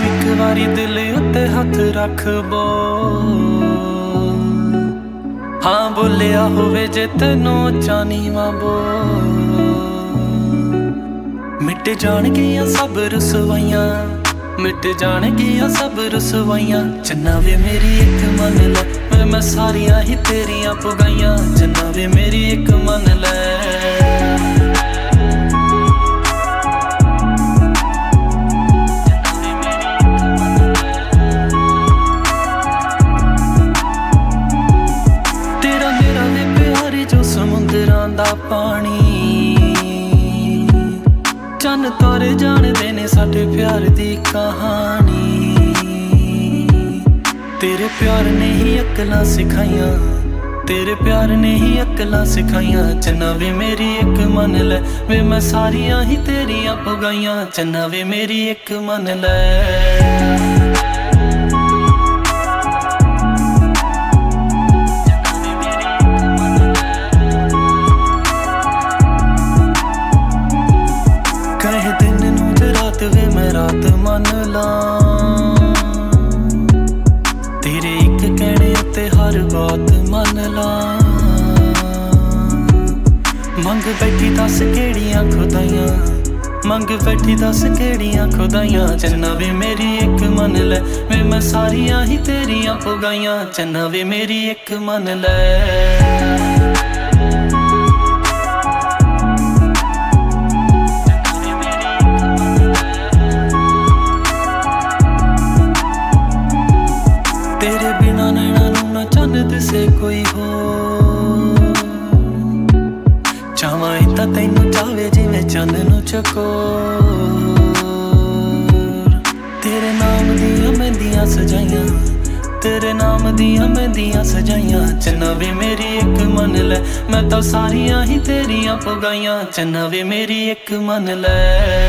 ਇੱਕ ਵਾਰੀ ਦਿਲ ਉੱਤੇ ਹੱਥ ਰੱਖ ਬੋ ਹਾਂ ਬੋਲਿਆ ਹੋਵੇ ਜੇ ਤੈਨੂੰ ਚਾਨੀਵਾਂ ਬੋ ਮਿਟ ਜਾਣਗੀਆਂ ਸਭ ਰੁਸਵਾਈਆਂ ਮਿਟ ਜਾਣਗੀਆਂ ਸਭ ਰੁਸਵਾਈਆਂ ਚੰਨਾ ਵੇ ਮੇਰੀ ਇੱਕ ਮੰਨ ਲੈ ਵੇ ਮੈਂ ਸਾਰੀਆਂ ਹੀ ਤੇਰੀਆਂ ਪੁਗਾਈਆਂ ਚੰਨਾ ਵੇ ਮੇਰੀ ਇੱਕ ਮੰਨ ਲੈ ਪਾਣੀ ਚੰਨ ਤਾਰੇ ਜਾਣਦੇ ਨੇ ਸਾਡੇ ਪਿਆਰ ਦੀ ਕਹਾਣੀ ਤੇਰੇ ਪਿਆਰ ਨੇ ਹੀ ਅਕਲਾਂ ਸਿਖਾਈਆਂ ਤੇਰੇ ਪਿਆਰ ਨੇ ਹੀ ਅਕਲਾਂ ਸਿਖਾਈਆਂ ਚੰਨਾ ਵੇ ਮੇਰੀ ਇੱਕ ਮੰਨ ਲੈ ਵੇ ਮੈਂ ਸਾਰੀਆਂ ਹੀ ਤੇਰੀਆਂ ਪੁਗਾਈਆਂ ਚੰਨਾ ਵੇ ਮੇਰੀ ਇੱਕ ਮੰਨ ਲੈ ਵੇ ਮੈਂ ਰਾਤ ਮੰਨ ਲਾਂ ਤੇਰੇ ਇੱਕ ਕਹਿਣੇ ਉੱਤੇ ਹਰ ਬਾਤ ਮੰਨ ਲਾਂ ਮੰਗ ਬੈਠੀ ਦੱਸ ਕਿਹੜੀਆਂ ਖੁਦਾਈਆਂ ਮੰਗ ਬੈਠੀ ਦੱਸ ਕਿਹੜੀਆਂ ਖੁਦਾਈਆਂ ਚੰਨਾ ਵੇ ਮੇਰੀ ਇੱਕ ਮੰਨ ਲੈ ਵੇ ਮੈਂ ਸਾਰੀਆਂ ਹੀ ਤੇਰੀਆਂ ਪੁਗਾਈਆਂ ਚੰਨਾ ਵੇ ਮੇਰੀ ਇੱਕ ਮੰਨ ਲੈ ਤੇਰੇ ਬਿਨਾ ਨੈਣਾ ਨੂੰ ਨਾ ਚੰਨ ਦਿਸੇ ਕੋਈ ਹੋਰ ਚਾਹਵਾਂ ਤਾਂ ਤੈਨੂੰ ਚਾਵੇ ਜਿਵੇਂ ਚੰਨ ਨੂੰ ਚਕੋਰ ਤੇਰੇ ਨਾਮ ਦੀਆਂ ਮਹਿੰਦੀਆਂ ਸਜਾਈਆਂ ਤੇਰੇ ਨਾਮ ਦੀਆਂ ਮਹਿੰਦੀਆਂ ਸਜਾਈਆਂ ਚੰਨਾ ਵੇ ਮੇਰੀ ਇੱਕ ਮੰਨ ਲੈ ਮੈਂ ਤਾਂ ਸਾਰੀਆਂ ਹੀ ਤੇਰੀਆਂ ਪੁਗਾਈਆਂ ਚੰਨਾ ਵੇ ਮੇਰੀ ਇੱਕ ਮੰਨ ਲੈ